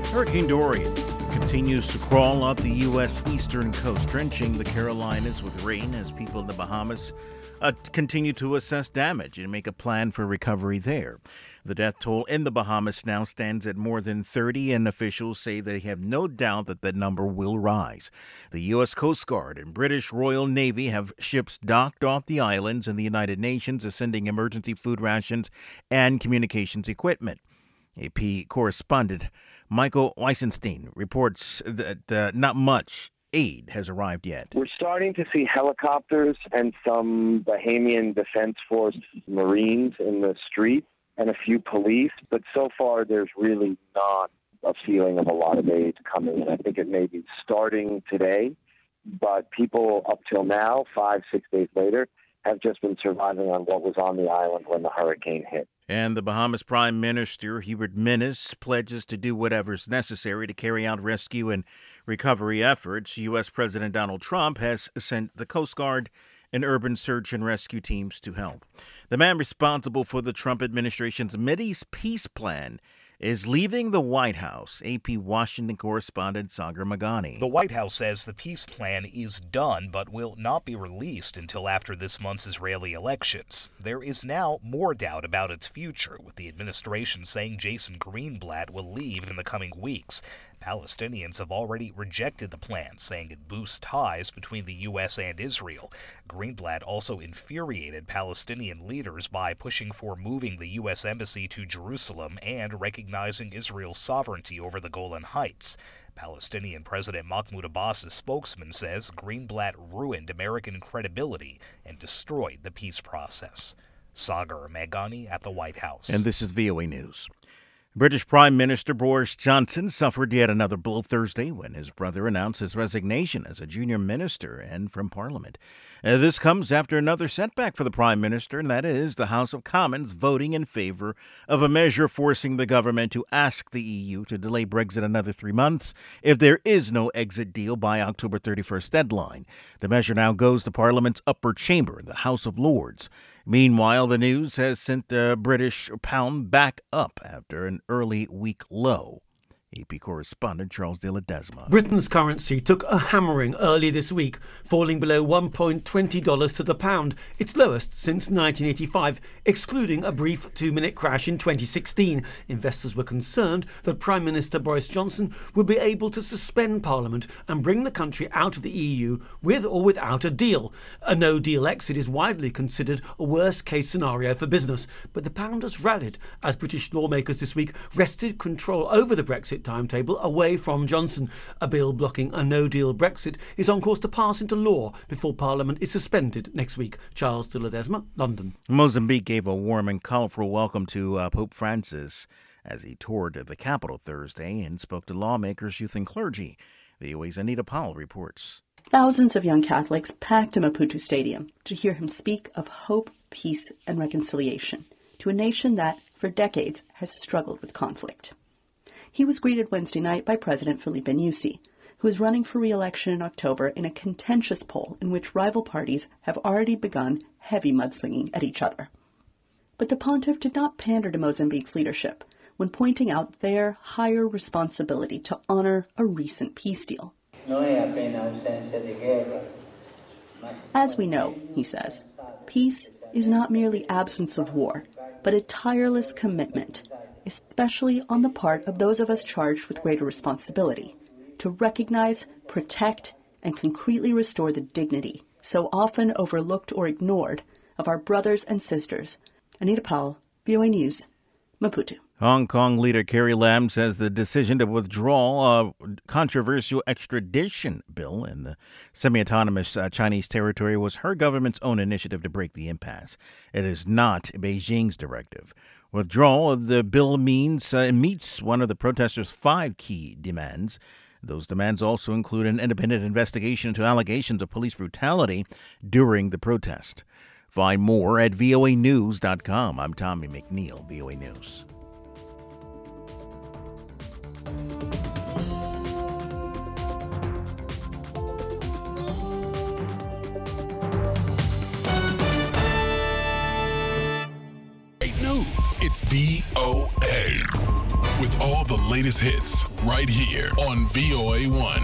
Hurricane Dorian continues to crawl up the U.S. eastern coast, drenching the Carolinas with rain as people in the Bahamas continue to assess damage and make a plan for recovery there. The death toll in the Bahamas now stands at more than 30, and officials say they have no doubt that the number will rise. The U.S. Coast Guard and British Royal Navy have ships docked off the islands, and the United Nations is sending emergency food rations and communications equipment. AP correspondent Michael Weisenstein reports that not much aid has arrived yet. We're starting to see helicopters and some Bahamian Defense Force Marines in the street and a few police, but so far there's really not a feeling of a lot of aid coming in. I think it may be starting today, but people up till now, 5-6 days later, have just been surviving on what was on the island when the hurricane hit. And the Bahamas Prime Minister, Hubert Minnis, pledges to do whatever's necessary to carry out rescue and recovery efforts. U.S. President Donald Trump has sent the Coast Guard and urban search and rescue teams to help. The man responsible for the Trump administration's Mideast peace plan is leaving the White House. AP Washington correspondent Sagar Meghani. The White House says the peace plan is done but will not be released until after this month's Israeli elections. There is now more doubt about its future, with the administration saying Jason Greenblatt will leave in the coming weeks. Palestinians have already rejected the plan, saying it boosts ties between the U.S. and Israel. Greenblatt also infuriated Palestinian leaders by pushing for moving the U.S. embassy to Jerusalem and recognizing Israel's sovereignty over the Golan Heights. Palestinian President Mahmoud Abbas's spokesman says Greenblatt ruined American credibility and destroyed the peace process. Sagar Meghani at the White House. And this is VOA News. British Prime Minister Boris Johnson suffered yet another blow Thursday when his brother announced his resignation as a junior minister and from Parliament. This comes after another setback for the Prime Minister, and that is the House of Commons voting in favor of a measure forcing the government to ask the EU to delay Brexit another 3 months if there is no exit deal by October 31st deadline. The measure now goes to Parliament's upper chamber, the House of Lords. Meanwhile, the news has sent the British pound back up after an early week low. AP correspondent Charles de Ledesma. Britain's currency took a hammering early this week, falling below $1.20 to the pound, its lowest since 1985, excluding a brief 2-minute crash in 2016. Investors were concerned that Prime Minister Boris Johnson would be able to suspend Parliament and bring the country out of the EU with or without a deal. A no-deal exit is widely considered a worst-case scenario for business, but the pound has rallied as British lawmakers this week wrested control over the Brexit timetable away from Johnson. A bill blocking a no-deal Brexit is on course to pass into law before Parliament is suspended next week. Charles de Ledesma, London. Mozambique gave a warm and colorful welcome to Pope Francis as he toured the capital Thursday and spoke to lawmakers, youth, and clergy. VOA's Anita Powell reports. Thousands of young Catholics packed Maputo Stadium to hear him speak of hope, peace, and reconciliation to a nation that, for decades, has struggled with conflict. He was greeted Wednesday night by President Filipe Nyusi, who is running for re-election in October in a contentious poll in which rival parties have already begun heavy mudslinging at each other. But the pontiff did not pander to Mozambique's leadership when pointing out their higher responsibility to honor a recent peace deal. As we know, he says, peace is not merely absence of war, but a tireless commitment, especially on the part of those of us charged with greater responsibility, to recognize, protect, and concretely restore the dignity, so often overlooked or ignored, of our brothers and sisters. Anita Powell, VOA News, Maputo. Hong Kong leader Carrie Lam says the decision to withdraw a controversial extradition bill in the semi-autonomous Chinese territory was her government's own initiative to break the impasse. It is not Beijing's directive. Withdrawal of the bill meets one of the protesters' 5 key demands. Those demands also include an independent investigation into allegations of police brutality during the protest. Find more at voanews.com. I'm Tommy McNeil, VOA News. It's VOA. with all the latest hits right here on VOA1.